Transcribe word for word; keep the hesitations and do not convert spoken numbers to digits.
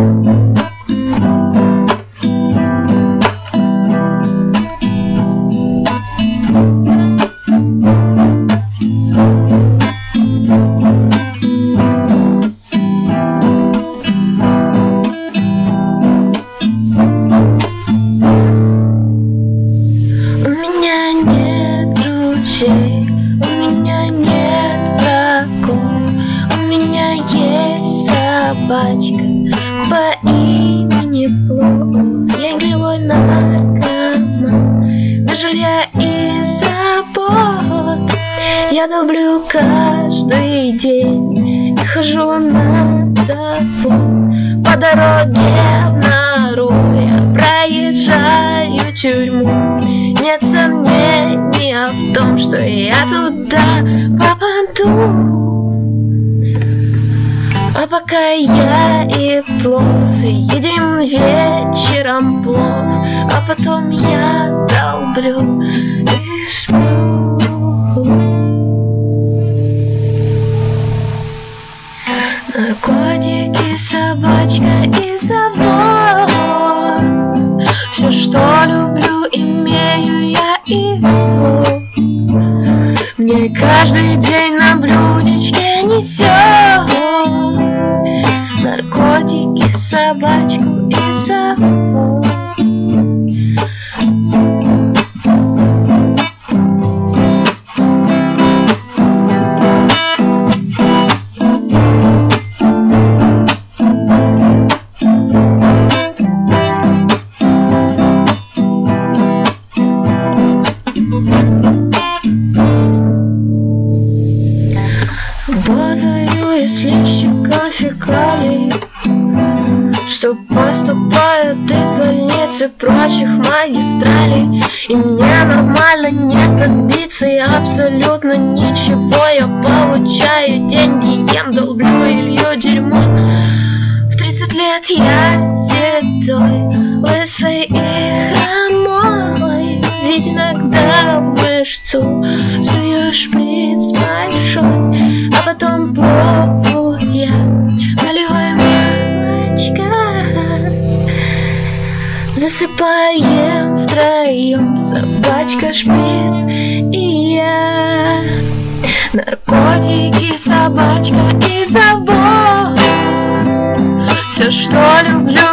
У меня нет врагов, у меня есть собачка по имени Плов. Я гнилой наркоман, без жилья и забот. Я долблю каждый день и хожу на завод. По дороге в нору я проезжаю тюрьму. Нет сомнения в том, что я туда попаду. А пока я и Плов едим вечером плов, а потом я долблю и сплю. Наркотики, собачка и завод. Все, что люблю, имею я и вот. Мне каждый день на блюдечке несет наркотики, собачку и завод. Работаю я сливщиком фекалий, что поступают из больницы прочих магистралей. И мне нормально не пробиться, я абсолютно ничего. Я получаю деньги, ем, долблю и лью дерьмо. В тридцать лет я седой, лысый и хромой. Ведь иногда в мышцу сую шприц большой, а потом плыву я, налеваю мамочка. Засыпаем втроем, собачка, шприц и я. Наркотики, собачка и завод. Все, что люблю,